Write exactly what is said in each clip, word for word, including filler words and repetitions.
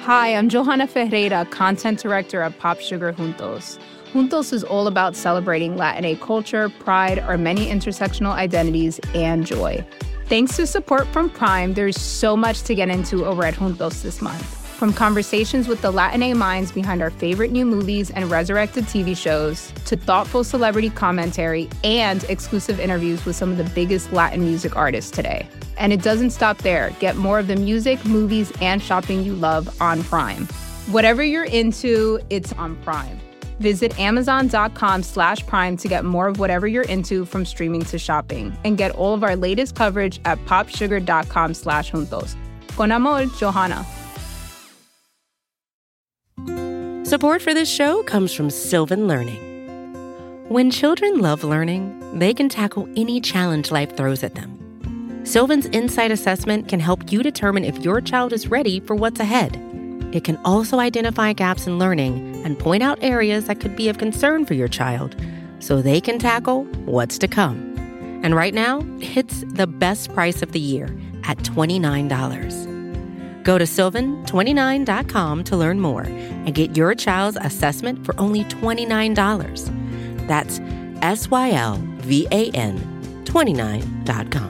Hi, I'm Johanna Ferreira, content director at Pop Sugar Juntos. Juntos is all about celebrating Latinx culture, pride, our many intersectional identities, and joy. Thanks to support from Prime, there's so much to get into over at Juntos this month. From conversations with the Latinx minds behind our favorite new movies and resurrected T V shows, to thoughtful celebrity commentary and exclusive interviews with some of the biggest Latin music artists today. And it doesn't stop there. Get more of the music, movies, and shopping you love on Prime. Whatever you're into, it's on Prime. Visit amazon.com slash prime to get more of whatever you're into, from streaming to shopping. And get all of our latest coverage at popsugar.com slash juntos. Con amor, Johanna. Support for this show comes from Sylvan Learning. When children love learning, they can tackle any challenge life throws at them. Sylvan's Insight Assessment can help you determine if your child is ready for what's ahead. It can also identify gaps in learning and point out areas that could be of concern for your child so they can tackle what's to come. And right now, it's the best price of the year at twenty-nine dollars. Go to sylvan twenty-nine dot com to learn more and get your child's assessment for only twenty-nine dollars. That's S Y L V A N twenty-nine dot com.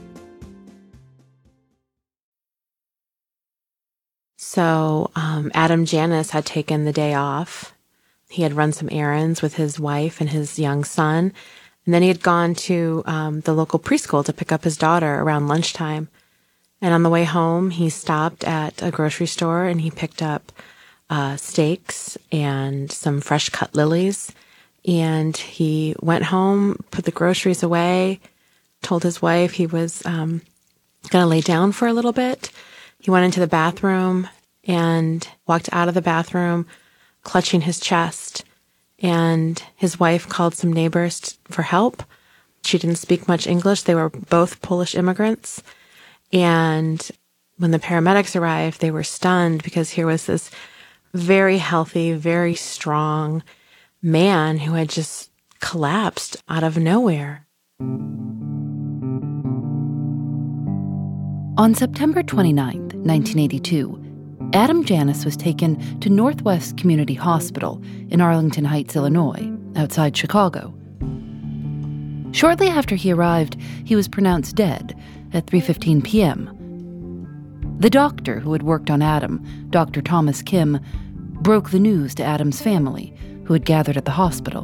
So um, Adam Janus had taken the day off. He had run some errands with his wife and his young son. And then he had gone to um, the local preschool to pick up his daughter around lunchtime. And on the way home, he stopped at a grocery store and he picked up uh, steaks and some fresh cut lilies. And he went home, put the groceries away, told his wife he was um, going to lay down for a little bit. He went into the bathroom and walked out of the bathroom, clutching his chest. And his wife called some neighbors for help. She didn't speak much English. They were both Polish immigrants. And when the paramedics arrived, they were stunned because here was this very healthy, very strong man who had just collapsed out of nowhere. On September twenty-ninth, nineteen eighty-two, Adam Janus was taken to Northwest Community Hospital in Arlington Heights, Illinois, outside Chicago. Shortly after he arrived, he was pronounced dead at three fifteen p.m. The doctor who had worked on Adam, Doctor Thomas Kim, broke the news to Adam's family, who had gathered at the hospital.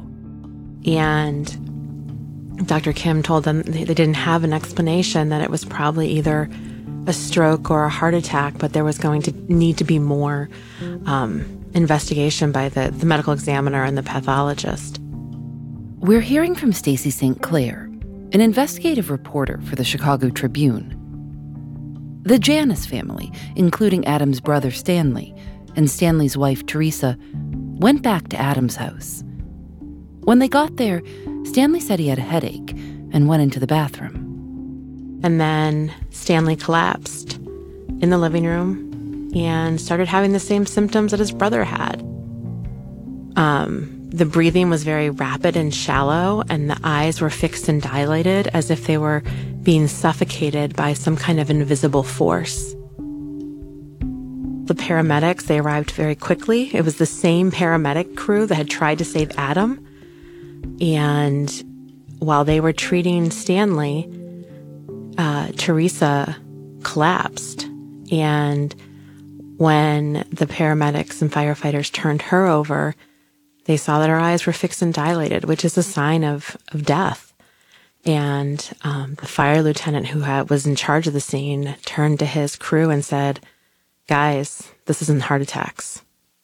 And Doctor Kim told them they didn't have an explanation, that it was probably either a stroke or a heart attack, but there was going to need to be more um, investigation by the, the medical examiner and the pathologist. We're hearing from Stacy Saint Clair, an investigative reporter for the Chicago Tribune. The Janus family, including Adam's brother Stanley and Stanley's wife Teresa, went back to Adam's house. When they got there, Stanley said he had a headache and went into the bathroom. And then Stanley collapsed in the living room and started having the same symptoms that his brother had. Um, the breathing was very rapid and shallow, and the eyes were fixed and dilated as if they were being suffocated by some kind of invisible force. The paramedics, they arrived very quickly. It was the same paramedic crew that had tried to save Adam. And while they were treating Stanley, uh, Teresa collapsed. And when the paramedics and firefighters turned her over, they saw that her eyes were fixed and dilated, which is a sign of, of death. And um, the fire lieutenant who had, was in charge of the scene turned to his crew and said, "Guys, this isn't heart attacks."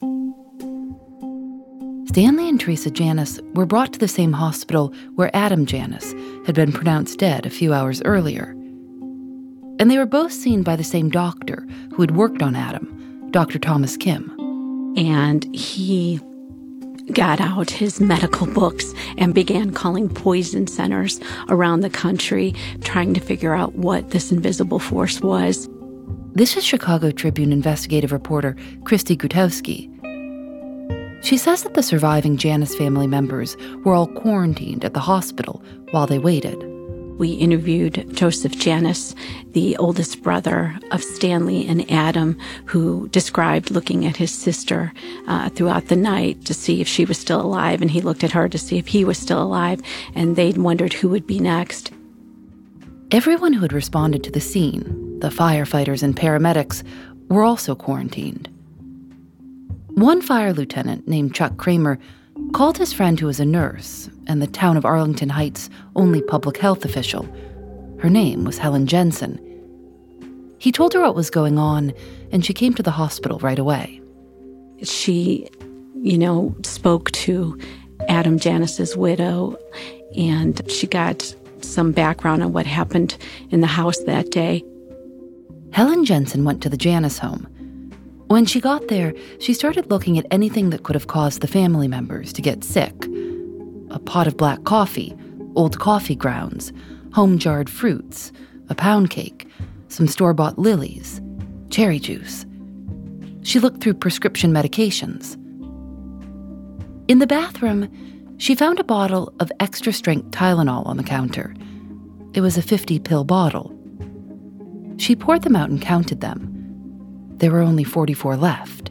Stanley and Teresa Janus were brought to the same hospital where Adam Janus had been pronounced dead a few hours earlier. And they were both seen by the same doctor who had worked on Adam, Doctor Thomas Kim. And he got out his medical books and began calling poison centers around the country, trying to figure out what this invisible force was. This is Chicago Tribune investigative reporter Christy Gutowski. She says that the surviving Janus family members were all quarantined at the hospital while they waited. We interviewed Joseph Janus, the oldest brother of Stanley and Adam, who described looking at his sister uh, throughout the night to see if she was still alive, and he looked at her to see if he was still alive, and they'd wondered who would be next. Everyone who had responded to the scene, the firefighters and paramedics, were also quarantined. One fire lieutenant named Chuck Kramer called his friend who was a nurse and the town of Arlington Heights' only public health official. Her name was Helen Jensen. He told her what was going on, and she came to the hospital right away. She, you know, spoke to Adam Janus's widow, and she got some background on what happened in the house that day. Helen Jensen went to the Janus home. When she got there, she started looking at anything that could have caused the family members to get sick. A pot of black coffee, old coffee grounds, home-jarred fruits, a pound cake, some store-bought lilies, cherry juice. She looked through prescription medications. In the bathroom, she found a bottle of extra-strength Tylenol on the counter. It was a fifty-pill bottle. She poured them out and counted them. There were only forty-four left.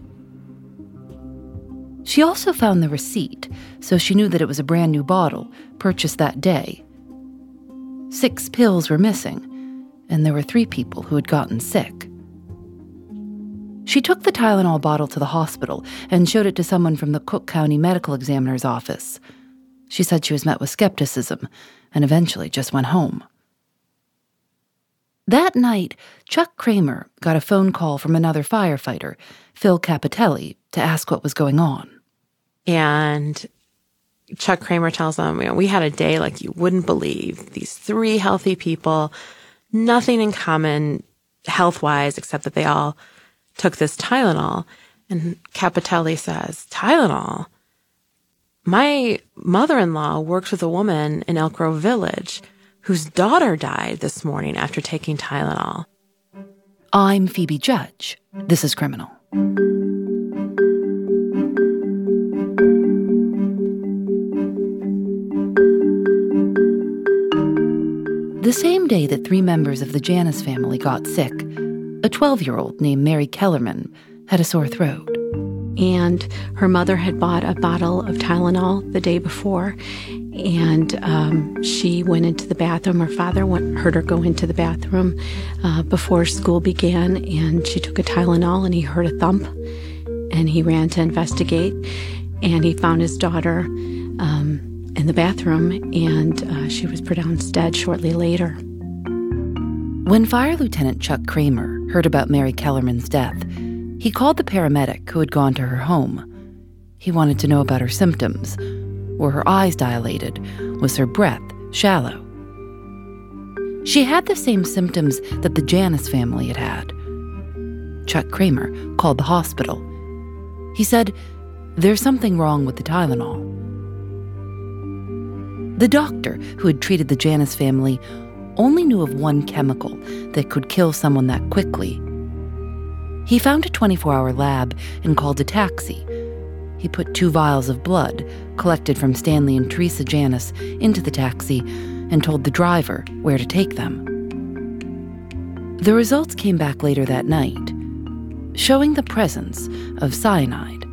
She also found the receipt, so she knew that it was a brand new bottle, purchased that day. Six pills were missing, and there were three people who had gotten sick. She took the Tylenol bottle to the hospital and showed it to someone from the Cook County Medical Examiner's office. She said she was met with skepticism and eventually just went home. That night, Chuck Kramer got a phone call from another firefighter, Phil Capitelli, to ask what was going on. And Chuck Kramer tells them, you know, we had a day like you wouldn't believe. These three healthy people, nothing in common health-wise except that they all took this Tylenol. And Capitelli says, Tylenol? My mother-in-law works with a woman in Elk Grove Village whose daughter died this morning after taking Tylenol. I'm Phoebe Judge. This is Criminal. The same day that three members of the Janus family got sick, a twelve-year-old named Mary Kellerman had a sore throat. And her mother had bought a bottle of Tylenol the day before, and um, she went into the bathroom. Her father went, heard her go into the bathroom uh, before school began, and she took a Tylenol, and he heard a thump, and he ran to investigate, and he found his daughter um, in the bathroom, and uh, she was pronounced dead shortly later. When Fire Lieutenant Chuck Kramer heard about Mary Kellerman's death, he called the paramedic who had gone to her home. He wanted to know about her symptoms. Were her eyes dilated? Was her breath shallow? She had the same symptoms that the Janus family had had. Chuck Kramer called the hospital. He said, "There's something wrong with the Tylenol." The doctor who had treated the Janus family only knew of one chemical that could kill someone that quickly. He found a twenty-four hour lab and called a taxi. He put two vials of blood, collected from Stanley and Teresa Janus, into the taxi and told the driver where to take them. The results came back later that night, showing the presence of cyanide.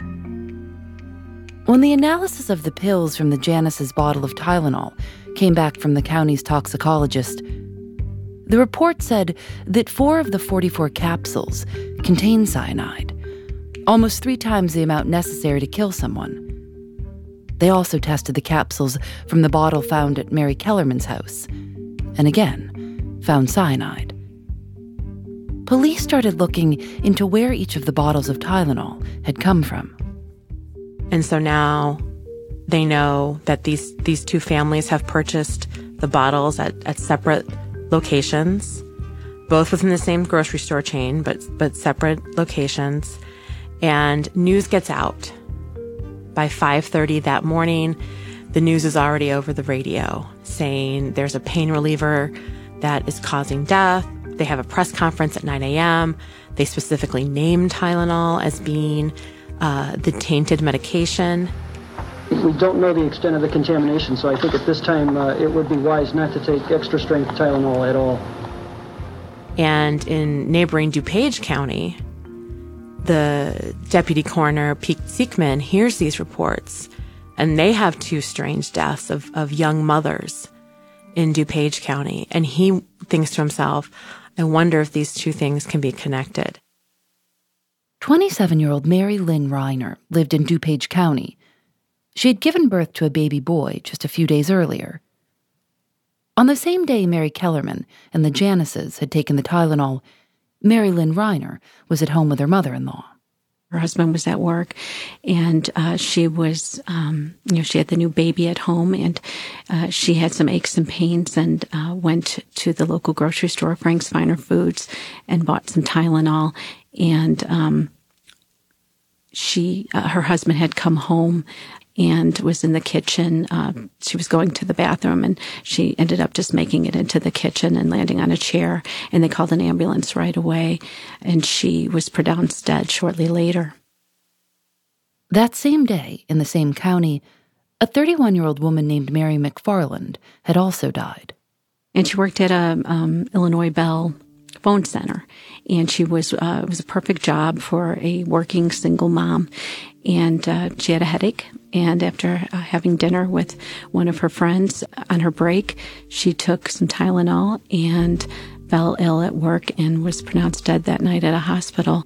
When the analysis of the pills from the Janus's bottle of Tylenol came back from the county's toxicologist, the report said that four of the forty-four capsules contained cyanide, almost three times the amount necessary to kill someone. They also tested the capsules from the bottle found at Mary Kellerman's house, and again, found cyanide. Police started looking into where each of the bottles of Tylenol had come from. And so now they know that these, these two families have purchased the bottles at, at separate locations, both within the same grocery store chain, but but separate locations. And news gets out. By five thirty that morning, the news is already over the radio saying there's a pain reliever that is causing death. They have a press conference at nine a.m. They specifically named Tylenol as being uh, the tainted medication. we don't know the extent of the contamination, so I think at this time uh, it would be wise not to take extra-strength Tylenol at all. And in neighboring DuPage County, the deputy coroner, Pete Siekman, hears these reports, and they have two strange deaths of, of young mothers in DuPage County. And he thinks to himself, I wonder if these two things can be connected. twenty-seven-year-old Mary Lynn Reiner lived in DuPage County. She had given birth to a baby boy just a few days earlier. On the same day Mary Kellerman and the Janices had taken the Tylenol, Mary Lynn Reiner was at home with her mother-in-law. Her husband was at work, and uh, she was, um, you know, she had the new baby at home, and uh, she had some aches and pains, and uh, went to the local grocery store, Frank's Finer Foods, and bought some Tylenol. And um, she, uh, her husband had come home and was in the kitchen. Uh, she was going to the bathroom, and she ended up just making it into the kitchen and landing on a chair. And they called an ambulance right away, and she was pronounced dead shortly later. That same day, in the same county, a thirty-one-year-old woman named Mary McFarland had also died. And she worked at a um, Illinois Bell phone center, and she was uh, it was a perfect job for a working single mom. And uh, she had a headache, and after uh, having dinner with one of her friends on her break, she took some Tylenol and fell ill at work and was pronounced dead that night at a hospital.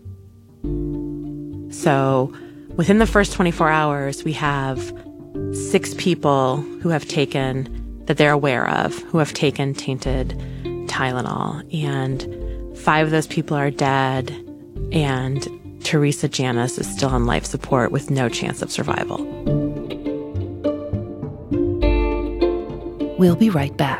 So within the first twenty-four hours, we have six people who have taken, that they're aware of, who have taken tainted Tylenol. And five of those people are dead, and Teresa Janis is still on life support with no chance of survival. We'll be right back.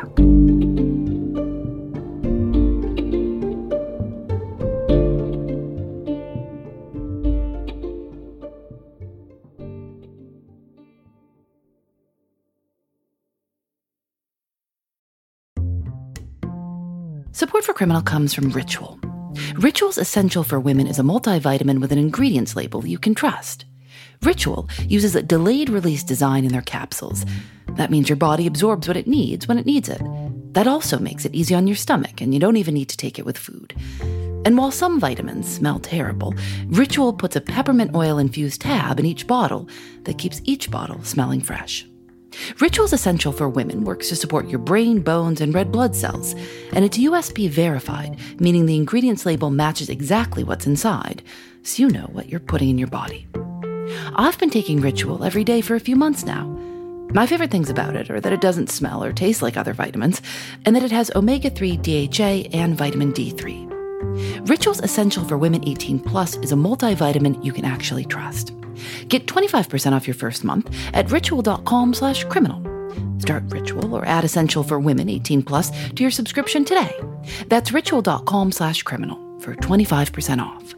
Support for Criminal comes from Ritual. Ritual's Essential for Women is a multivitamin with an ingredients label you can trust. Ritual uses a delayed-release design in their capsules. That means your body absorbs what it needs when it needs it. That also makes it easy on your stomach, and you don't even need to take it with food. And while some vitamins smell terrible, Ritual puts a peppermint oil-infused tab in each bottle that keeps each bottle smelling fresh. Ritual's Essential for Women works to support your brain, bones, and red blood cells, and it's U S P verified, meaning the ingredients label matches exactly what's inside, so you know what you're putting in your body. I've been taking Ritual every day for a few months now. My favorite things about it are that it doesn't smell or taste like other vitamins, and that it has omega three D H A and vitamin D three. Ritual's Essential for Women eighteen plus is a multivitamin you can actually trust. Get twenty-five percent off your first month at ritual.com slash criminal. Start Ritual or add Essential for Women eighteen plus to your subscription today. That's ritual.com slash criminal for twenty-five percent off.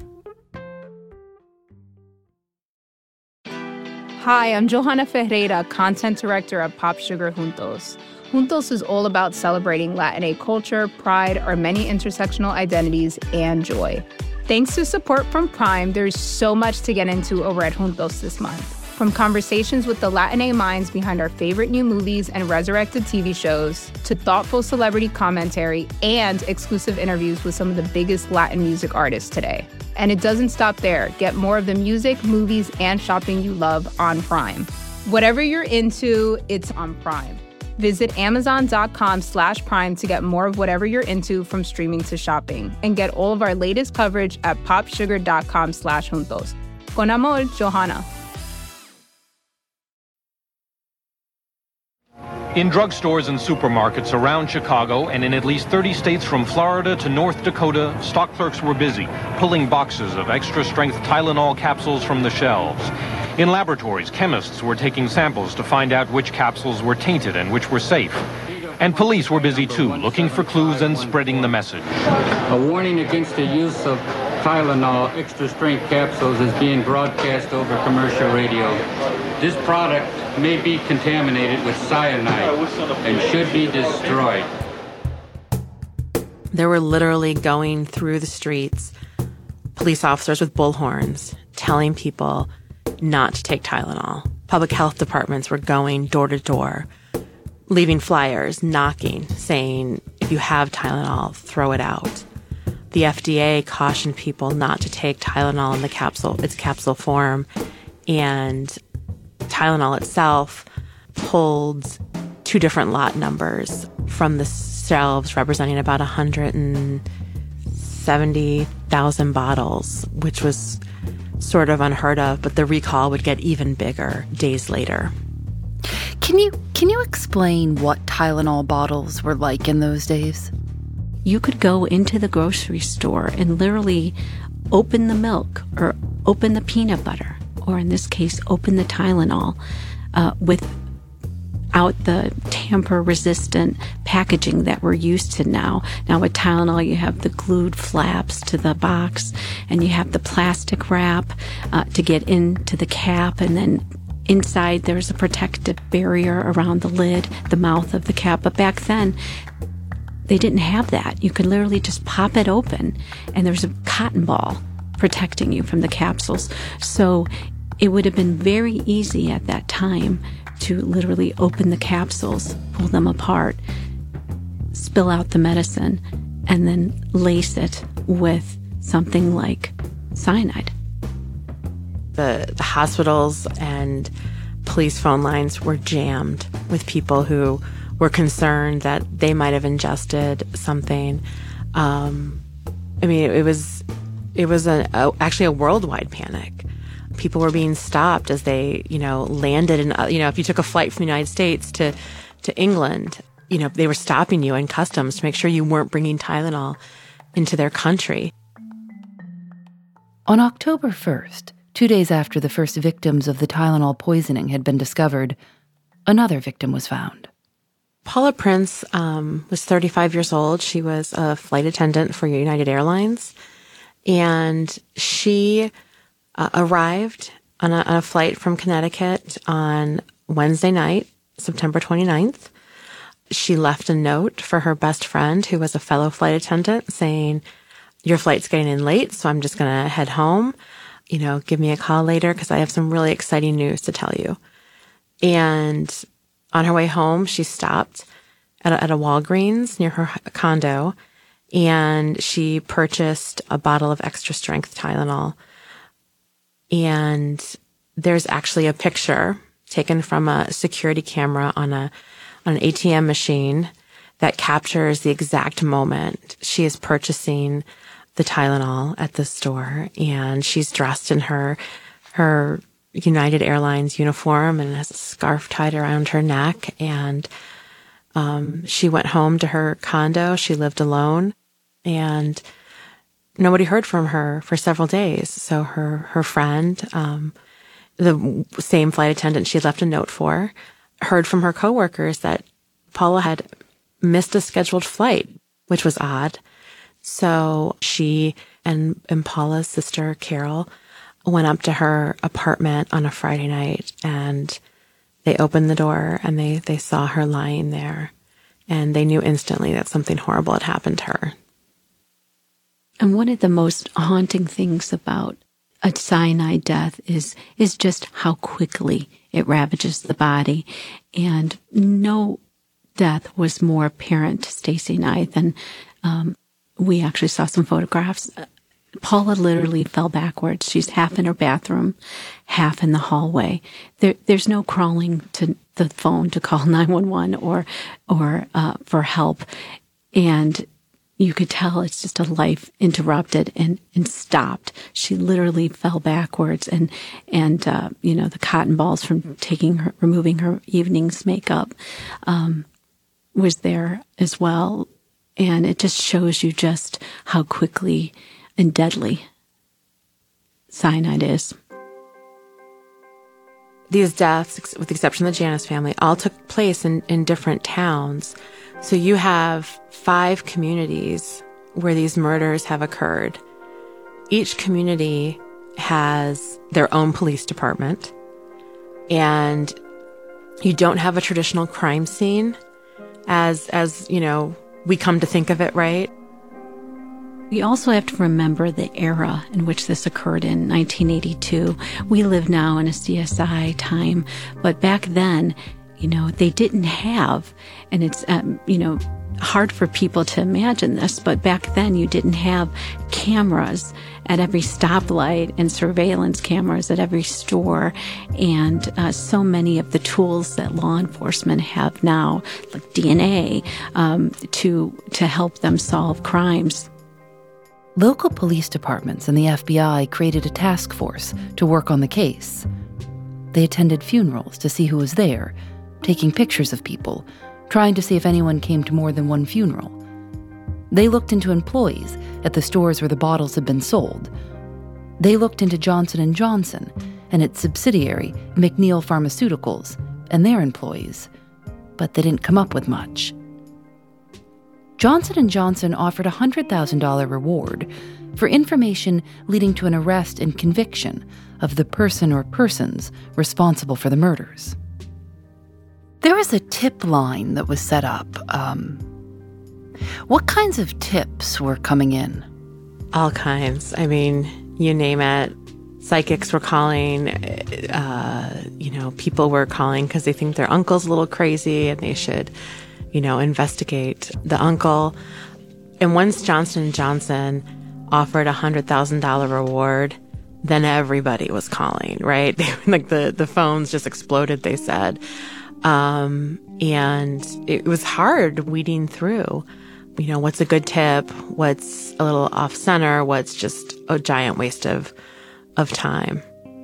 Hi, I'm Johanna Ferreira, Content Director at Pop Sugar Juntos. Juntos is all about celebrating Latinx culture, pride, our many intersectional identities, and joy. Thanks to support from Prime, there's so much to get into over at Juntos this month. From conversations with the Latinx minds behind our favorite new movies and resurrected T V shows, to thoughtful celebrity commentary and exclusive interviews with some of the biggest Latin music artists today. And it doesn't stop there. Get more of the music, movies, and shopping you love on Prime. Whatever you're into, it's on Prime. Visit amazon.com slash prime to get more of whatever you're into, from streaming to shopping. And get all of our latest coverage at popsugar.com slash juntos. Con amor, Johanna. In drugstores and supermarkets around Chicago and in at least thirty states from Florida to North Dakota, stock clerks were busy pulling boxes of extra-strength Tylenol capsules from the shelves. In laboratories, chemists were taking samples to find out which capsules were tainted and which were safe. And police were busy too, looking for clues and spreading the message. A warning against the use of Tylenol extra-strength capsules is being broadcast over commercial radio. This product may be contaminated with cyanide and should be destroyed. They were literally going through the streets, police officers with bullhorns, telling people not to take Tylenol. public health departments were going door to door, leaving flyers, knocking, saying, if you have Tylenol, throw it out. The F D A cautioned people not to take Tylenol in the capsule, its capsule form, and Tylenol itself pulled two different lot numbers from the shelves, representing about one hundred seventy thousand bottles, which was sort of unheard of, but the recall would get even bigger days later. Can you can you explain what Tylenol bottles were like in those days? You could go into the grocery store and literally open the milk or open the peanut butter, or in this case, open the Tylenol uh, without the tamper-resistant packaging that we're used to now. Now with Tylenol, you have the glued flaps to the box, and you have the plastic wrap uh, to get into the cap, and then inside there's a protective barrier around the lid, the mouth of the cap. But back then, they didn't have that. You could literally just pop it open, and there's a cotton ball protecting you from the capsules. So it would have been very easy at that time to literally open the capsules, pull them apart, spill out the medicine, and then lace it with something like cyanide. The, the hospitals and police phone lines were jammed with people who were concerned that they might have ingested something. Um, I mean, it, it was it was a, a, actually a worldwide panic. People were being stopped as they, you know, landed in, you know, if you took a flight from the United States to, to England, you know, they were stopping you in customs to make sure you weren't bringing Tylenol into their country. On October first, two days after the first victims of the Tylenol poisoning had been discovered, another victim was found. Paula Prince um, was thirty-five years old. She was a flight attendant for United Airlines, and she uh, arrived on a, on a flight from Connecticut on Wednesday night, September twenty-ninth. She left a note for her best friend, who was a fellow flight attendant, saying, your flight's getting in late, so I'm just going to head home. You know, give me a call later because I have some really exciting news to tell you. And on her way home, she stopped at a, at a Walgreens near her condo, and she purchased a bottle of extra strength Tylenol. And there's actually a picture taken from a security camera on a on an A T M machine that captures the exact moment she is purchasing the Tylenol at the store, and she's dressed in her her United Airlines uniform and has a scarf tied around her neck. And um, she went home to her condo. She lived alone, and nobody heard from her for several days. So her her friend, um, the same flight attendant she had left a note for, heard from her coworkers that Paula had missed a scheduled flight, which was odd. So she and, and Paula's sister, Carol, went up to her apartment on a Friday night, and they opened the door and they, they saw her lying there, and they knew instantly that something horrible had happened to her. And one of the most haunting things about a cyanide death is is just how quickly it ravages the body. And no death was more apparent to Stacy and I than um, we actually saw some photographs. Paula literally fell backwards. She's half in her bathroom, half in the hallway. There, there's no crawling to the phone to call nine one one or or uh, for help. And you could tell it's just a life interrupted and, and stopped. She literally fell backwards, and, and, uh, you know, the cotton balls from taking her, removing her evening's makeup, um, was there as well. And it just shows you just how quickly and deadly cyanide is. These deaths, with the exception of the Janus family, all took place in, in different towns. So you have five communities where these murders have occurred. Each community has their own police department, and you don't have a traditional crime scene as, as, you know, we come to think of it, right? We also have to remember the era in which this occurred in nineteen eighty-two. We live now in a C S I time, but back then, you know, they didn't have, and it's, um, you know, hard for people to imagine this, but back then you didn't have cameras at every stoplight and surveillance cameras at every store, and uh, so many of the tools that law enforcement have now, like D N A, um, to to help them solve crimes. Local police departments and the F B I created a task force to work on the case. They attended funerals to see who was there, taking pictures of people, trying to see if anyone came to more than one funeral. They looked into employees at the stores where the bottles had been sold. They looked into Johnson and Johnson and its subsidiary, McNeil Pharmaceuticals, and their employees, but they didn't come up with much. Johnson and Johnson offered a one hundred thousand dollars reward for information leading to an arrest and conviction of the person or persons responsible for the murders. There was a tip line that was set up. Um, what kinds of tips were coming in? All kinds. I mean, you name it. Psychics were calling, uh, you know, people were calling because they think their uncle's a little crazy and they should, you know, investigate the uncle. And once Johnson and Johnson offered a one hundred thousand dollars reward, then everybody was calling, right? Like the, the phones just exploded, they said. Um, and it was hard weeding through, you know, what's a good tip, what's a little off center, what's just a giant waste of, of time.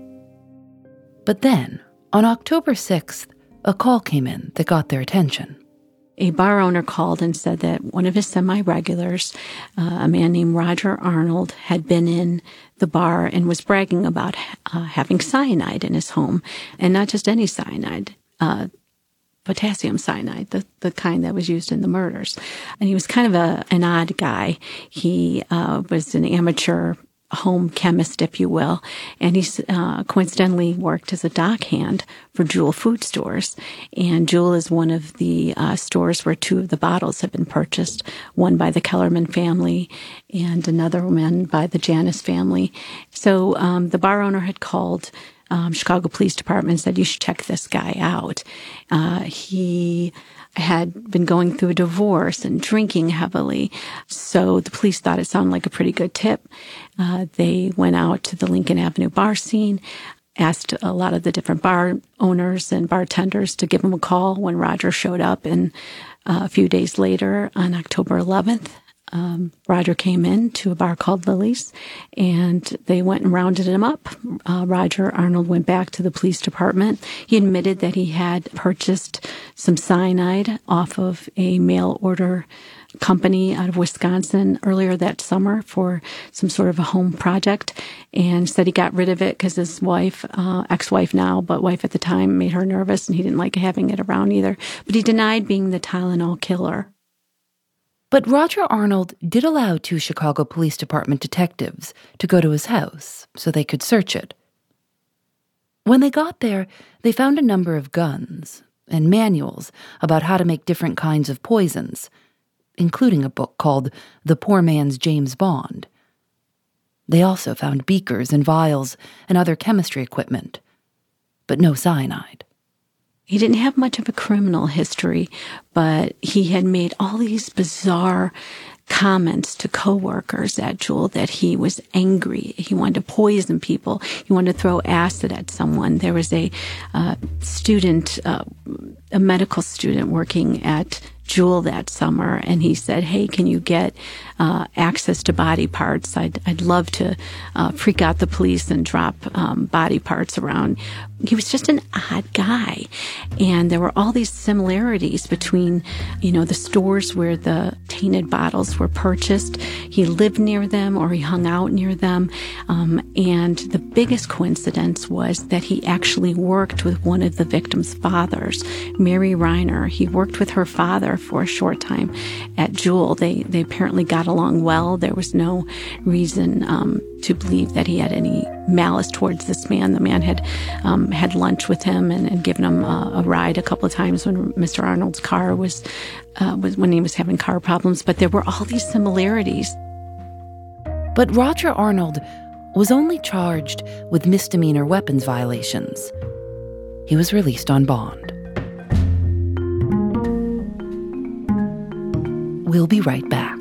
But then, on October sixth, a call came in that got their attention. A bar owner called and said that one of his semi-regulars, uh, a man named Roger Arnold, had been in the bar and was bragging about uh, having cyanide in his home. And not just any cyanide, uh, potassium cyanide, the, the kind that was used in the murders. And he was kind of a an odd guy. He uh, was an amateur home chemist, if you will, and he uh, coincidentally worked as a dockhand for Jewel Food Stores. And Jewel is one of the uh, stores where two of the bottles have been purchased, one by the Kellerman family and another one by the Janus family. So um, the bar owner had called um, Chicago Police Department and said, you should check this guy out. Uh, he had been going through a divorce and drinking heavily. So the police thought it sounded like a pretty good tip. Uh, they went out to the Lincoln Avenue bar scene, asked a lot of the different bar owners and bartenders to give him a call when Roger showed up. And uh, a few days later, on October eleventh, um, Roger came in to a bar called Lily's, and they went and rounded him up. Uh, Roger Arnold went back to the police department. He admitted that he had purchased some cyanide off of a mail order company out of Wisconsin earlier that summer for some sort of a home project, and said he got rid of it because his wife, uh, ex-wife now, but wife at the time, made her nervous and he didn't like having it around either. But he denied being the Tylenol killer. But Roger Arnold did allow two Chicago Police Department detectives to go to his house so they could search it. When they got there, they found a number of guns and manuals about how to make different kinds of poisons, including a book called The Poor Man's James Bond. They also found beakers and vials and other chemistry equipment, but no cyanide. He didn't have much of a criminal history, but he had made all these bizarre comments to coworkers at Jewel that he was angry. He wanted to poison people. He wanted to throw acid at someone. There was a uh, student, uh, a medical student working at Jewel that summer, and he said, hey, can you get uh, access to body parts? I'd, I'd love to uh, freak out the police and drop um, body parts around. He was just an odd guy. And there were all these similarities between, you know, the stores where the tainted bottles were purchased. He lived near them or he hung out near them. Um, and the biggest coincidence was that he actually worked with one of the victim's fathers, Mary Reiner. He worked with her father for a short time at Jewel. They they apparently got along well. There was no reason um, to believe that he had any malice towards this man. The man had um, had lunch with him and, and given him a, a ride a couple of times when Mister Arnold's car was uh, was when he was having car problems. But there were all these similarities. But Roger Arnold was only charged with misdemeanor weapons violations. He was released on bond. We'll be right back.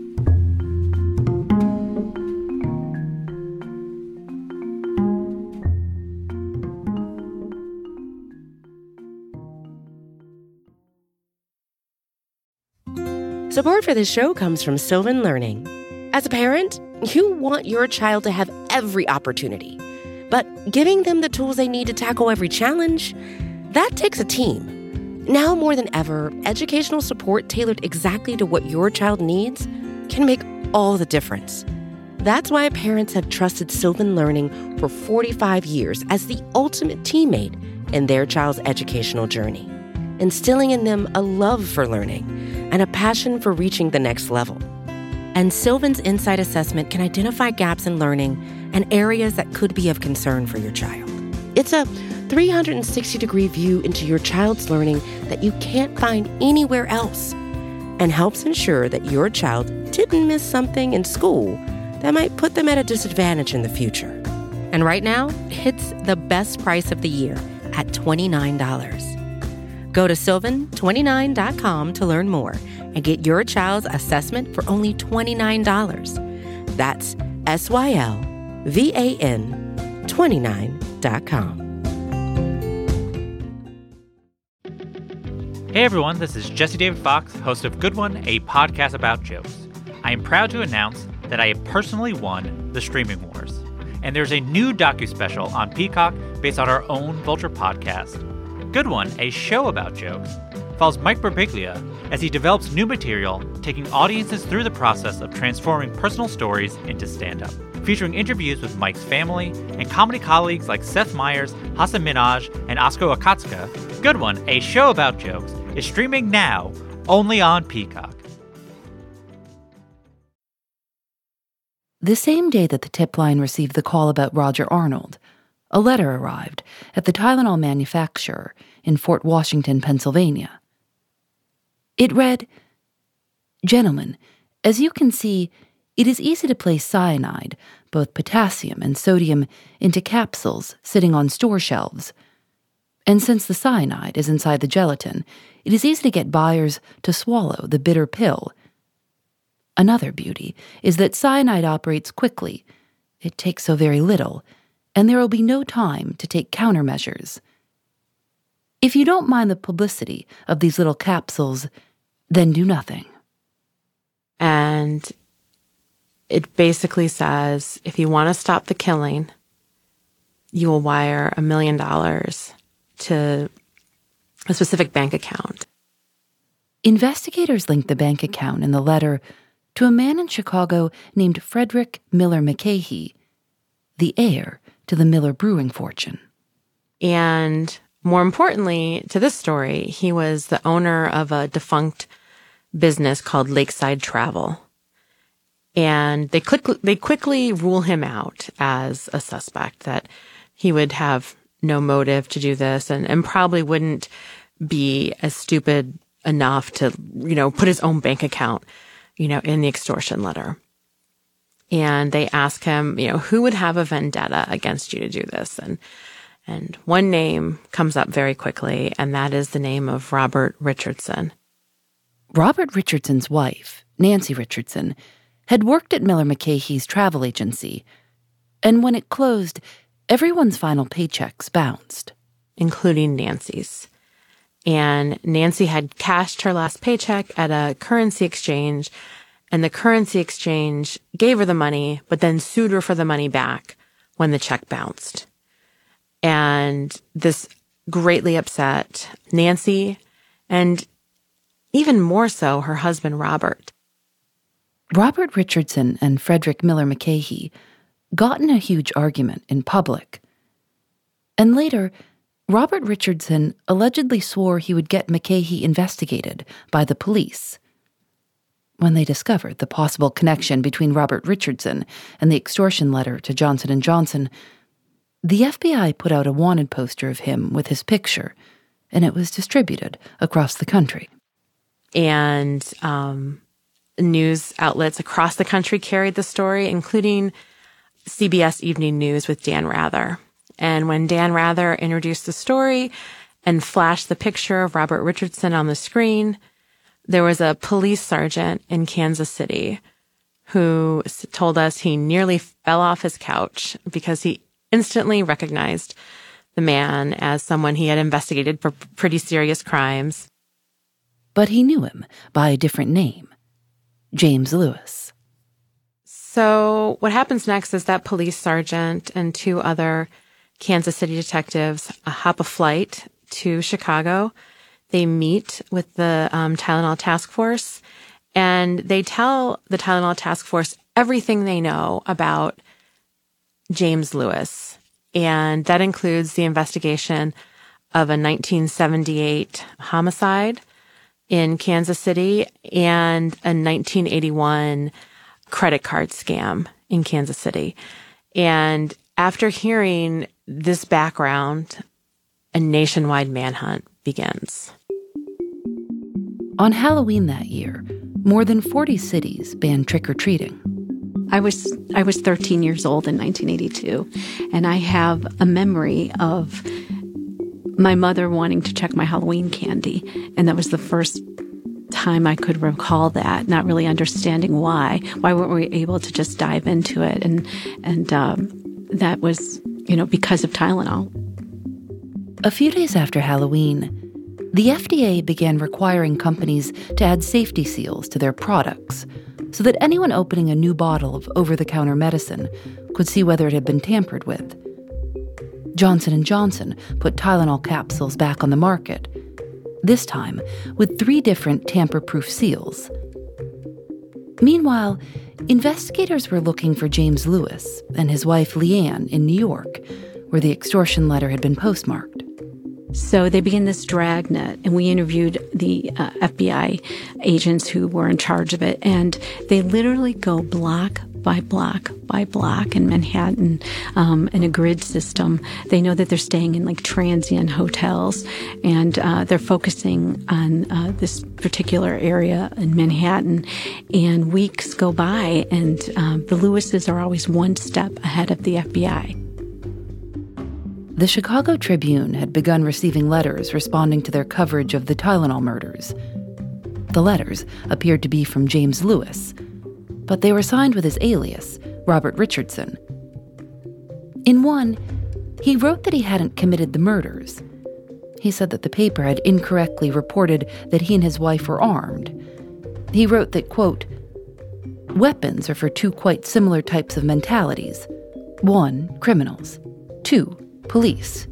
Support for this show comes from Sylvan Learning. As a parent, you want your child to have every opportunity, but giving them the tools they need to tackle every challenge, that takes a team. Now more than ever, educational support tailored exactly to what your child needs can make all the difference. That's why parents have trusted Sylvan Learning for forty-five years as the ultimate teammate in their child's educational journey, instilling in them a love for learning and a passion for reaching the next level. And Sylvan's Insight Assessment can identify gaps in learning and areas that could be of concern for your child. It's a three hundred sixty degree view into your child's learning that you can't find anywhere else, and helps ensure that your child didn't miss something in school that might put them at a disadvantage in the future. And right now, it's the best price of the year at twenty-nine dollars. Go to sylvan twenty-nine dot com to learn more and get your child's assessment for only twenty-nine dollars. That's S Y L V A N twenty-nine dot com. Hey everyone, this is Jesse David Fox, host of Good One, a podcast about jokes. I am proud to announce that I have personally won the Streaming Wars. And there's a new docu-special on Peacock based on our own Vulture podcast. Good One, a show about jokes, follows Mike Birbiglia as he develops new material, taking audiences through the process of transforming personal stories into stand-up. Featuring interviews with Mike's family and comedy colleagues like Seth Meyers, Hasan Minhaj, and Asko Akatsuka, Good One, a show about jokes, is streaming now only on Peacock. The same day that the tip line received the call about Roger Arnold, a letter arrived at the Tylenol manufacturer in Fort Washington, Pennsylvania. It read, "Gentlemen, as you can see, it is easy to place cyanide, both potassium and sodium, into capsules sitting on store shelves. And since the cyanide is inside the gelatin, it is easy to get buyers to swallow the bitter pill. Another beauty is that cyanide operates quickly. It takes so very little, and there will be no time to take countermeasures. If you don't mind the publicity of these little capsules, then do nothing." And it basically says, if you want to stop the killing, you will wire a million dollars to a specific bank account. Investigators linked the bank account in the letter to a man in Chicago named Frederick Miller McCahey, the heir to the Miller Brewing fortune. And more importantly to this story, he was the owner of a defunct business called Lakeside Travel. And they quickly, they quickly rule him out as a suspect, that he would have no motive to do this and, and probably wouldn't be as stupid enough to, you know, put his own bank account, you know, in the extortion letter. And they ask him, you know, who would have a vendetta against you to do this? And and one name comes up very quickly, and that is the name of Robert Richardson. Robert Richardson's wife, Nancy Richardson, had worked at Miller McCahey's travel agency, and when it closed, everyone's final paychecks bounced. Including Nancy's. And Nancy had cashed her last paycheck at a currency exchange, and the currency exchange gave her the money, but then sued her for the money back when the check bounced. And this greatly upset Nancy, and even more so her husband, Robert. Robert Richardson and Frederick Miller McCahey got in a huge argument in public. And later, Robert Richardson allegedly swore he would get McCahey investigated by the police. When they discovered the possible connection between Robert Richardson and the extortion letter to Johnson and Johnson, the F B I put out a wanted poster of him with his picture, and it was distributed across the country. And um, news outlets across the country carried the story, including C B S Evening News with Dan Rather. And when Dan Rather introduced the story and flashed the picture of Robert Richardson on the screen, there was a police sergeant in Kansas City who told us he nearly fell off his couch because he instantly recognized the man as someone he had investigated for pretty serious crimes. But he knew him by a different name, James Lewis. So what happens next is that police sergeant and two other Kansas City detectives hop a flight to Chicago. They meet with the um, Tylenol task force, and they tell the Tylenol task force everything they know about James Lewis. And that includes the investigation of a nineteen seventy-eight homicide in Kansas City and a nineteen eighty-one credit card scam in Kansas City. And after hearing this background, a nationwide manhunt begins. On Halloween that year, more than forty cities banned trick-or-treating. I was I was thirteen years old in nineteen eighty-two, and I have a memory of my mother wanting to check my Halloween candy, and that was the first time I could recall that, not really understanding why. Why weren't we able to just dive into it? And and um, that was, you know, because of Tylenol. A few days after Halloween, the F D A began requiring companies to add safety seals to their products so that anyone opening a new bottle of over-the-counter medicine could see whether it had been tampered with. Johnson and Johnson put Tylenol capsules back on the market, this time with three different tamper-proof seals. Meanwhile, investigators were looking for James Lewis and his wife Leanne in New York, where the extortion letter had been postmarked. So they began this dragnet, and we interviewed the uh, F B I agents who were in charge of it, and they literally go block by block by block in Manhattan um, in a grid system. They know that they're staying in like transient hotels, and uh, they're focusing on uh, this particular area in Manhattan. And weeks go by, and um, the Lewises are always one step ahead of the F B I. The Chicago Tribune had begun receiving letters responding to their coverage of the Tylenol murders. The letters appeared to be from James Lewis, but they were signed with his alias, Robert Richardson. In one, he wrote that he hadn't committed the murders. He said that the paper had incorrectly reported that he and his wife were armed. He wrote that, quote, "Weapons are for two quite similar types of mentalities. One, criminals. Two, police.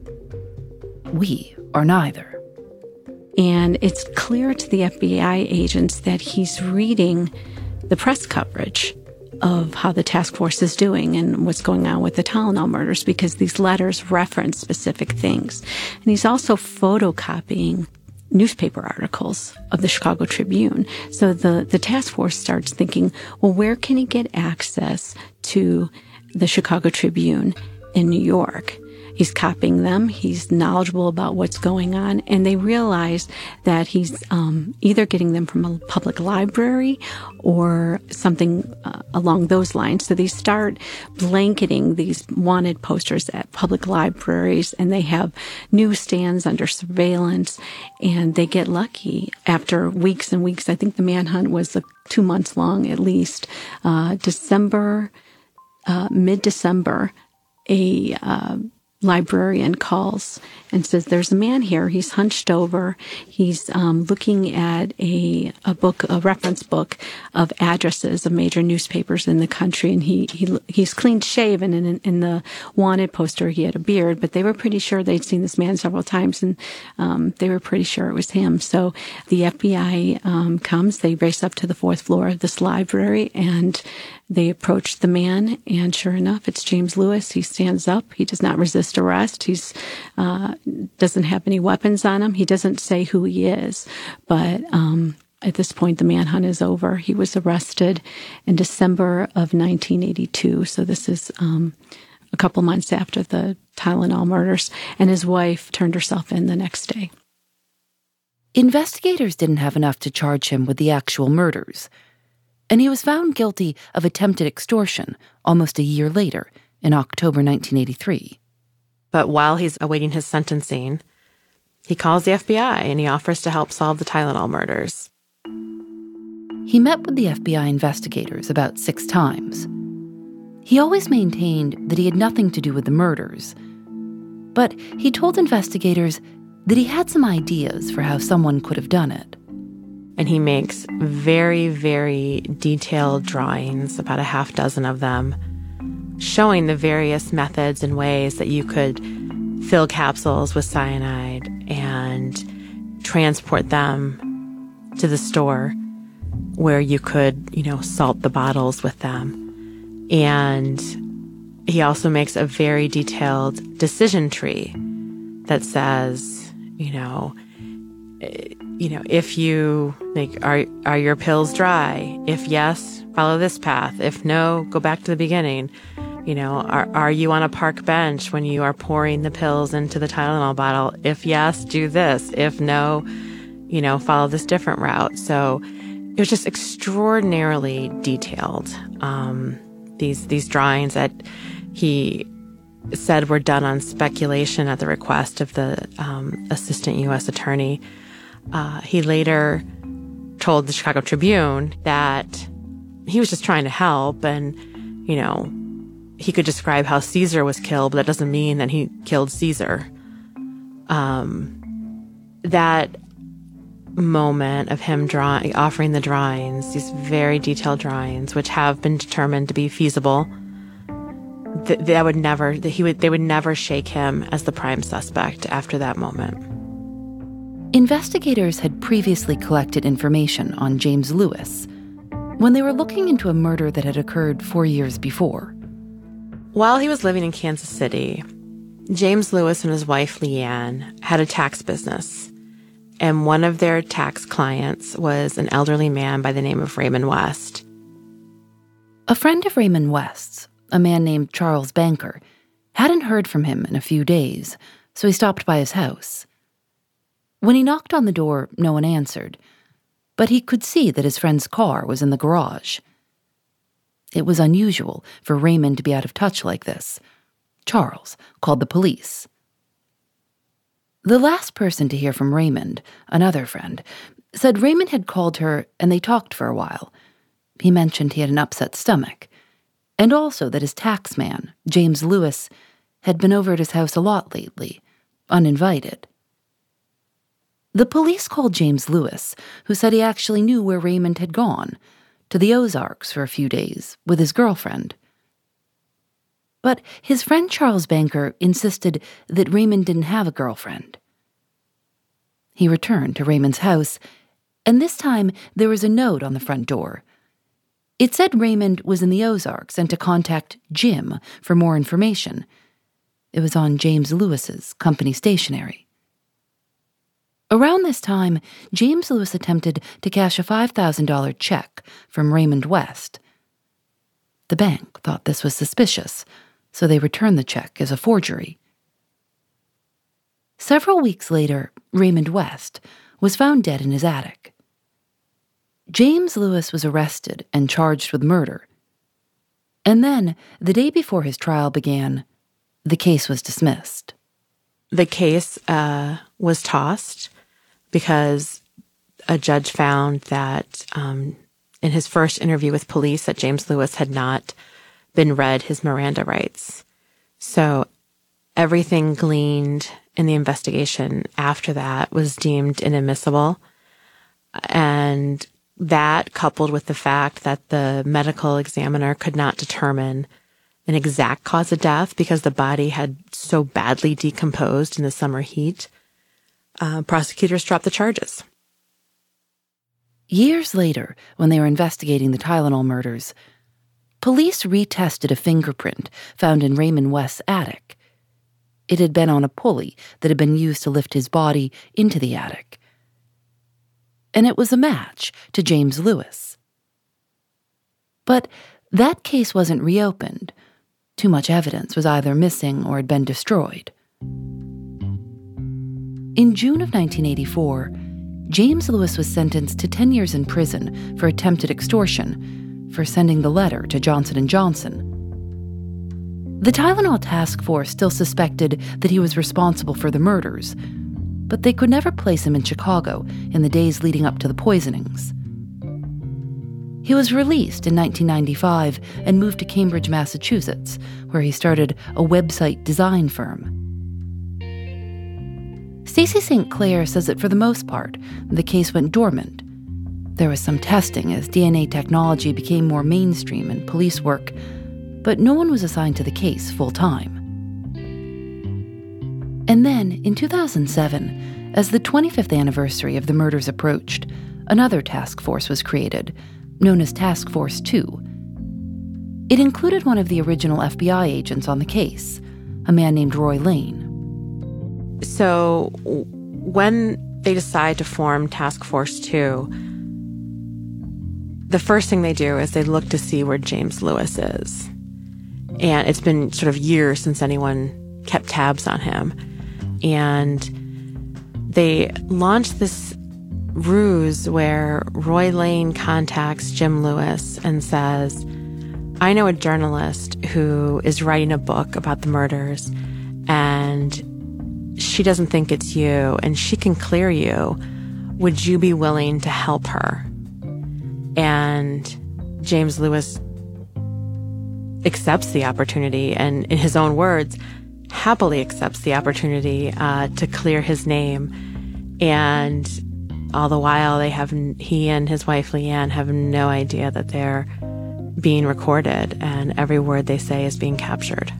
We are neither." And it's clear to the F B I agents that he's reading the press coverage of how the task force is doing and what's going on with the Tylenol murders, because these letters reference specific things. And he's also photocopying newspaper articles of the Chicago Tribune. So the, the task force starts thinking, well, where can he get access to the Chicago Tribune in New York? He's copying them. He's knowledgeable about what's going on. And they realize that he's um, either getting them from a public library or something uh, along those lines. So they start blanketing these wanted posters at public libraries, and they have newsstands under surveillance. And they get lucky after weeks and weeks. I think the manhunt was uh, two months long at least. Uh, December, uh, mid-December, a uh, librarian calls and says, there's a man here. He's hunched over. He's um, looking at a a book, a reference book of addresses of major newspapers in the country. And he, he he's clean shaven. And in, in the wanted poster, he had a beard. But they were pretty sure they'd seen this man several times, and um, they were pretty sure it was him. So the F B I um, comes. They race up to the fourth floor of this library, and they approach the man, and sure enough, it's James Lewis. He stands up. He does not resist arrest. He's uh, doesn't have any weapons on him. He doesn't say who he is, but um, at this point, the manhunt is over. He was arrested in December of nineteen eighty-two, so this is um, a couple months after the Tylenol murders, and his wife turned herself in the next day. Investigators didn't have enough to charge him with the actual murders. and he was found guilty of attempted extortion almost a year later, in October nineteen eighty-three. But while he's awaiting his sentencing, he calls the F B I and he offers to help solve the Tylenol murders. He met with the F B I investigators about six times. He always maintained that he had nothing to do with the murders, but he told investigators that he had some ideas for how someone could have done it. And he makes very, very detailed drawings, about a half dozen of them, showing the various methods and ways that you could fill capsules with cyanide and transport them to the store where you could, you know, salt the bottles with them. And he also makes a very detailed decision tree that says, you know, you know, if you, like, are are your pills dry? If yes, follow this path. If no, go back to the beginning. You know, are are you on a park bench when you are pouring the pills into the Tylenol bottle? If yes, do this. If no, you know, follow this different route. So it was just extraordinarily detailed. Um, these these drawings that he said were done on speculation at the request of the um, assistant U S attorney. Uh, he later told the Chicago Tribune that he was just trying to help, and, you know, he could describe how Caesar was killed, but that doesn't mean that he killed Caesar. Um, that moment of him drawing, offering the drawings, these very detailed drawings, which have been determined to be feasible, th- that would never, that he would, they would never shake him as the prime suspect after that moment. Investigators had previously collected information on James Lewis when they were looking into a murder that had occurred four years before. While he was living in Kansas City, James Lewis and his wife Leanne had a tax business, and one of their tax clients was an elderly man by the name of Raymond West. A friend of Raymond West's, a man named Charles Banker, hadn't heard from him in a few days, so he stopped by his house. When he knocked on the door, no one answered, but he could see that his friend's car was in the garage. It was unusual for Raymond to be out of touch like this. Charles called the police. The last person to hear from Raymond, another friend, said Raymond had called her and they talked for a while. He mentioned he had an upset stomach, and also that his tax man, James Lewis, had been over at his house a lot lately, uninvited. The police called James Lewis, who said he actually knew where Raymond had gone, to the Ozarks for a few days with his girlfriend. But his friend Charles Banker insisted that Raymond didn't have a girlfriend. He returned to Raymond's house, and this time there was a note on the front door. It said Raymond was in the Ozarks and to contact Jim for more information. It was on James Lewis's company stationery. Around this time, James Lewis attempted to cash a five thousand dollars check from Raymond West. The bank thought this was suspicious, so they returned the check as a forgery. Several weeks later, Raymond West was found dead in his attic. James Lewis was arrested and charged with murder. And then, the day before his trial began, the case was dismissed. The case uh, was tossed because a judge found that um, in his first interview with police that James Lewis had not been read his Miranda rights. So everything gleaned in the investigation after that was deemed inadmissible. And that, coupled with the fact that the medical examiner could not determine an exact cause of death because the body had so badly decomposed in the summer heat, uh, prosecutors dropped the charges. Years later, when they were investigating the Tylenol murders, police retested a fingerprint found in Raymond West's attic. It had been on a pulley that had been used to lift his body into the attic. And it was a match to James Lewis. But that case wasn't reopened. Too much evidence was either missing or had been destroyed. In June of nineteen eighty-four, James Lewis was sentenced to ten years in prison for attempted extortion, for sending the letter to Johnson and Johnson. The Tylenol task force still suspected that he was responsible for the murders, but they could never place him in Chicago in the days leading up to the poisonings. He was released in nineteen ninety-five and moved to Cambridge, Massachusetts, where he started a website design firm. Stacey Saint Clair says that for the most part, the case went dormant. There was some testing as D N A technology became more mainstream in police work, but no one was assigned to the case full-time. And then, in two thousand seven, as the twenty-fifth anniversary of the murders approached, another task force was created, known as Task Force two. It included one of the original F B I agents on the case, a man named Roy Lane. So when they decide to form Task Force two, the first thing they do is they look to see where James Lewis is. And it's been sort of years since anyone kept tabs on him. And they launch this ruse where Roy Lane contacts Jim Lewis and says, I know a journalist who is writing a book about the murders, and she doesn't think it's you, and she can clear you. Would you be willing to help her? And James Lewis accepts the opportunity, and in his own words, happily accepts the opportunity uh, to clear his name. And all the while, they have he and his wife Leanne have no idea that they're being recorded, and every word they say is being captured.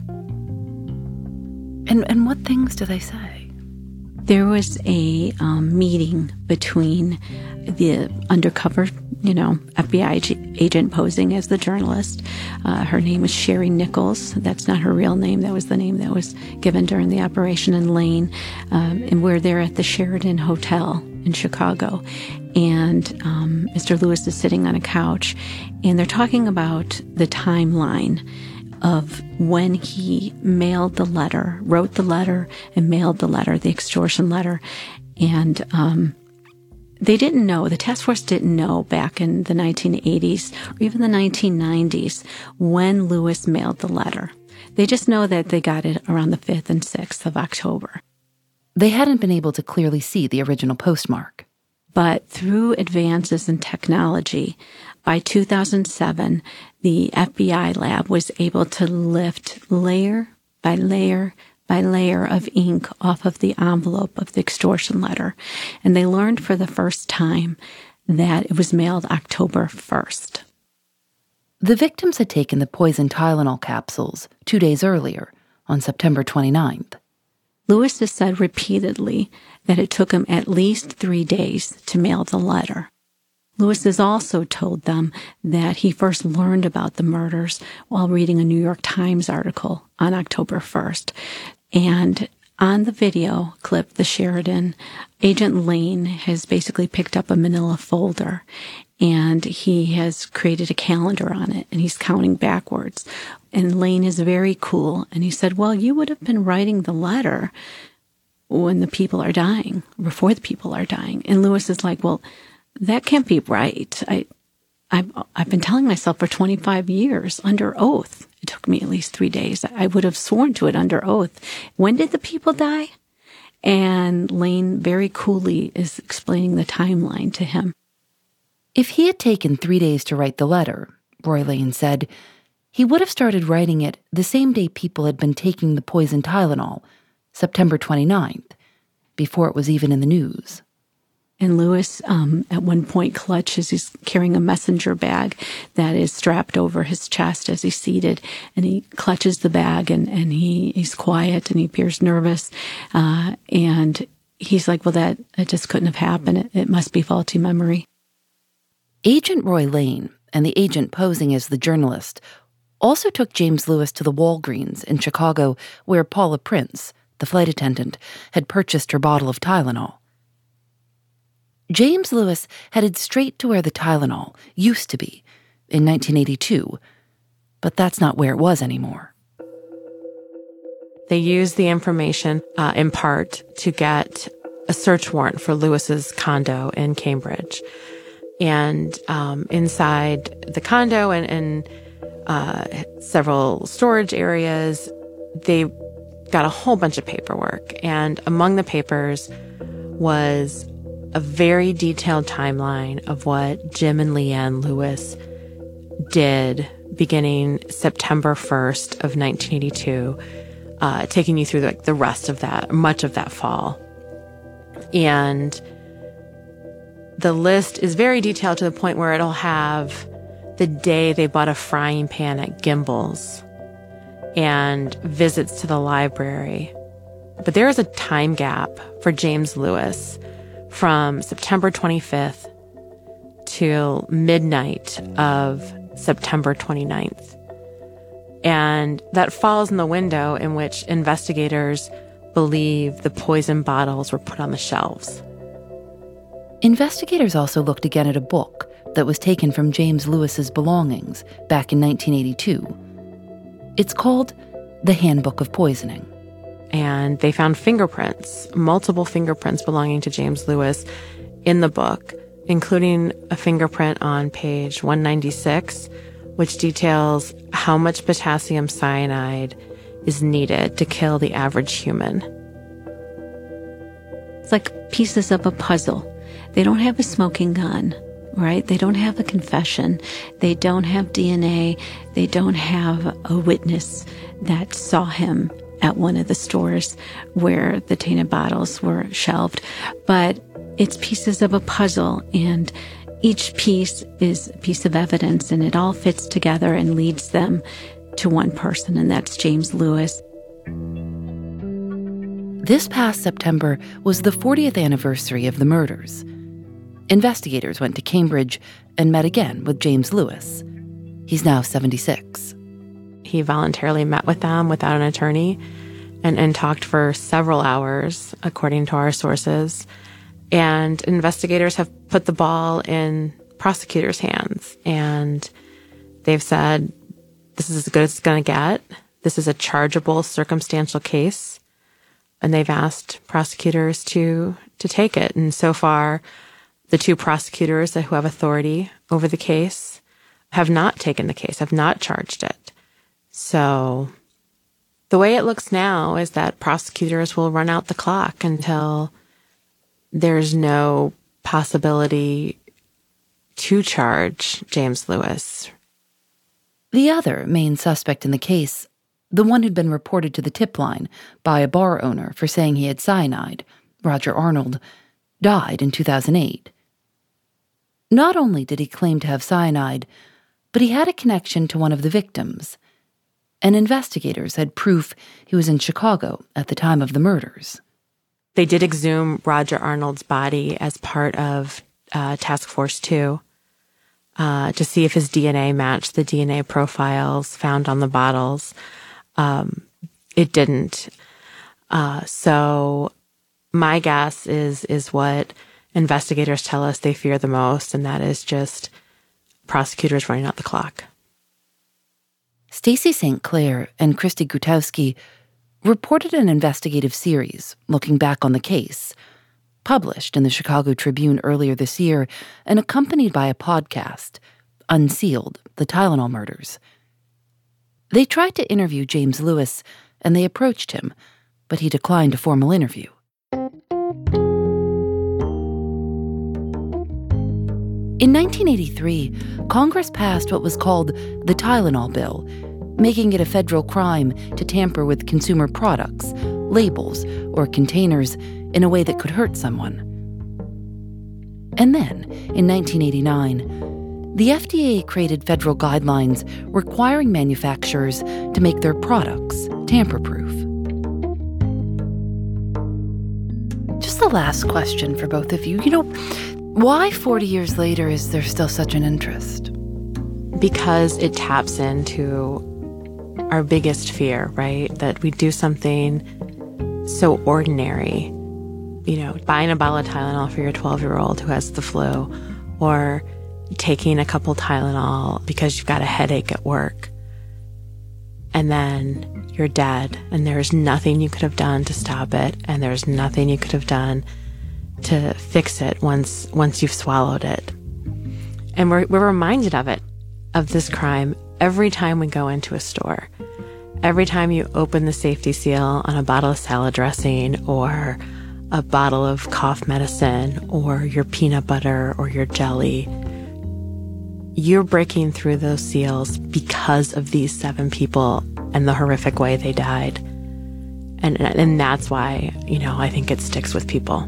And and what things do they say? There was a um, meeting between the undercover, you know, F B I agent posing as the journalist. Uh, her name was Sherry Nichols. That's not her real name. That was the name that was given during the operation in Lane. Um, and we're there at the Sheraton Hotel in Chicago. And um, Mister Lewis is sitting on a couch, and they're talking about the timeline of when he mailed the letter, wrote the letter, and mailed the letter, the extortion letter. And um, they didn't know, the task force didn't know back in the nineteen eighties or even the nineteen nineties when Lewis mailed the letter. They just know that they got it around the fifth and sixth of October. They hadn't been able to clearly see the original postmark. But through advances in technology, by two thousand seven, the F B I lab was able to lift layer by layer by layer of ink off of the envelope of the extortion letter. And they learned for the first time that it was mailed October first. The victims had taken the poison Tylenol capsules two days earlier, on September twenty-ninth. Lewis has said repeatedly that it took him at least three days to mail the letter. Lewis has also told them that he first learned about the murders while reading a New York Times article on October first. And on the video clip, the Sheraton, Agent Lane has basically picked up a manila folder, and he has created a calendar on it, and he's counting backwards. And Lane is very cool, and he said, well, you would have been writing the letter when the people are dying, before the people are dying. And Lewis is like, well, that can't be right. I, I've, I've been telling myself for twenty-five years under oath. It took me at least three days. I would have sworn to it under oath. When did the people die? And Lane very coolly is explaining the timeline to him. If he had taken three days to write the letter, Roy Lane said, he would have started writing it the same day people had been taking the poison Tylenol, September twenty-ninth, before it was even in the news. And Lewis, um, at one point, clutches, he's carrying a messenger bag that is strapped over his chest as he's seated. And he clutches the bag, and, and he, he's quiet, and he appears nervous. Uh, and he's like, well, that it just couldn't have happened. It, it must be faulty memory. Agent Roy Lane and the agent posing as the journalist also took James Lewis to the Walgreens in Chicago, where Paula Prince, the flight attendant, had purchased her bottle of Tylenol. James Lewis headed straight to where the Tylenol used to be in nineteen eighty-two, but that's not where it was anymore. They used the information, uh, in part, to get a search warrant for Lewis's condo in Cambridge. And um, inside the condo and, and uh, several storage areas, they got a whole bunch of paperwork. And among the papers was a very detailed timeline of what Jim and Leanne Lewis did beginning September first of nineteen eighty-two, uh, taking you through the, like, the rest of that, much of that fall. And the list is very detailed to the point where it'll have the day they bought a frying pan at Gimbel's and visits to the library. But there is a time gap for James Lewis from September twenty-fifth till midnight of September twenty-ninth. And that falls in the window in which investigators believe the poison bottles were put on the shelves. Investigators also looked again at a book that was taken from James Lewis's belongings back in nineteen eighty-two. It's called The Handbook of Poisoning. And they found fingerprints, multiple fingerprints belonging to James Lewis in the book, including a fingerprint on page one ninety-six, which details how much potassium cyanide is needed to kill the average human. It's like pieces of a puzzle. They don't have a smoking gun, right? They don't have a confession. They don't have D N A. They don't have a witness that saw him at one of the stores where the tainted bottles were shelved. But it's pieces of a puzzle, and each piece is a piece of evidence, and it all fits together and leads them to one person, and that's James Lewis. This past September was the fortieth anniversary of the murders. Investigators went to Cambridge and met again with James Lewis. He's now seventy-six. He voluntarily met with them without an attorney and, and talked for several hours, according to our sources. And investigators have put the ball in prosecutors' hands. And they've said, this is as good as it's going to get. This is a chargeable circumstantial case. And they've asked prosecutors to to take it. And so far, the two prosecutors who have authority over the case have not taken the case, have not charged it. So the way it looks now is that prosecutors will run out the clock until there's no possibility to charge James Lewis. The other main suspect in the case, the one who'd been reported to the tip line by a bar owner for saying he had cyanide, Roger Arnold, died in two thousand eight. Not only did he claim to have cyanide, but he had a connection to one of the victims, and investigators had proof he was in Chicago at the time of the murders. They did exhume Roger Arnold's body as part of uh, Task Force two uh, to see if his D N A matched the D N A profiles found on the bottles. Um, it didn't. Uh, so my guess is is what investigators tell us they fear the most, and that is just prosecutors running out the clock. Stacey Saint Clair and Christy Gutowski reported an investigative series looking back on the case, published in the Chicago Tribune earlier this year and accompanied by a podcast, Unsealed, The Tylenol Murders. They tried to interview James Lewis, and they approached him, but he declined a formal interview. In nineteen eighty-three, Congress passed what was called the Tylenol Bill, making it a federal crime to tamper with consumer products, labels, or containers in a way that could hurt someone. And then, in nineteen eighty-nine, the F D A created federal guidelines requiring manufacturers to make their products tamper-proof. Just the last question for both of you. You know, why forty years later is there still such an interest? Because it taps into our biggest fear, right? That we do something so ordinary, you know, buying a bottle of Tylenol for your twelve-year-old who has the flu, or taking a couple Tylenol because you've got a headache at work, and then you're dead, and there's nothing you could have done to stop it, and there's nothing you could have done to fix it once once you've swallowed it. And we're, we're reminded of it, of this crime, every time we go into a store. Every time you open the safety seal on a bottle of salad dressing or a bottle of cough medicine or your peanut butter or your jelly, you're breaking through those seals because of these seven people and the horrific way they died. And, and that's why, you know, I think it sticks with people.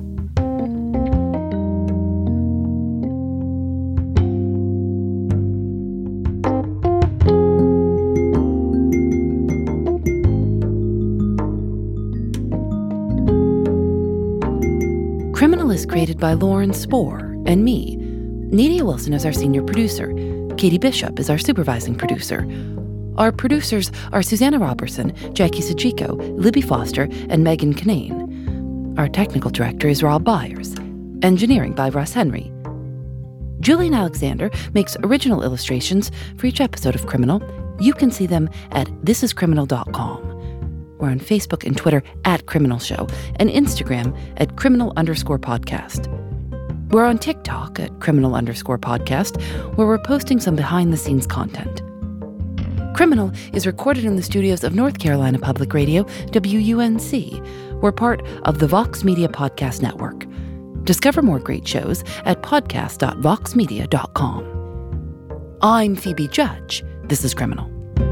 Criminal is created by Lauren Spohr and me. Nadia Wilson is our senior producer. Katie Bishop is our supervising producer. Our producers are Susanna Robertson, Jackie Sajiko, Libby Foster, and Megan Kinane. Our technical director is Rob Byers. Engineering by Russ Henry. Julian Alexander makes original illustrations for each episode of Criminal. You can see them at this is criminal dot com. We're on Facebook and Twitter at Criminal Show and Instagram at criminal underscore podcast. We're on TikTok at criminal underscore podcast, where we're posting some behind-the-scenes content. Criminal is recorded in the studios of North Carolina Public Radio, W U N C. We're part of the Vox Media Podcast Network. Discover more great shows at podcast dot vox media dot com. I'm Phoebe Judge. This is Criminal.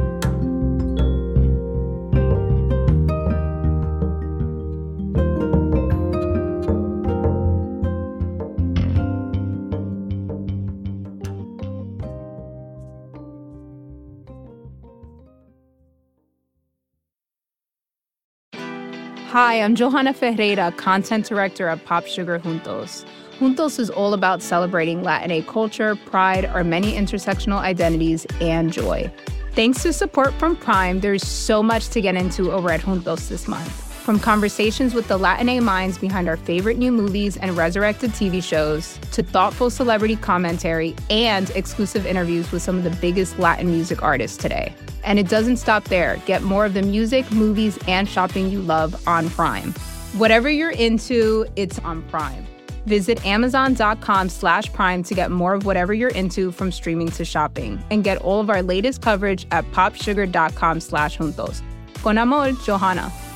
Hi, I'm Johanna Ferreira, Content Director at Pop Sugar Juntos. Juntos is all about celebrating Latinx culture, pride, our many intersectional identities, and joy. Thanks to support from Prime, there's so much to get into over at Juntos this month. From conversations with the Latinx minds behind our favorite new movies and resurrected T V shows, to thoughtful celebrity commentary and exclusive interviews with some of the biggest Latin music artists today. And it doesn't stop there. Get more of the music, movies, and shopping you love on Prime. Whatever you're into, it's on Prime. Visit amazon.com slash Prime to get more of whatever you're into, from streaming to shopping. And get all of our latest coverage at popsugar.com slash juntos. Con amor, Johanna.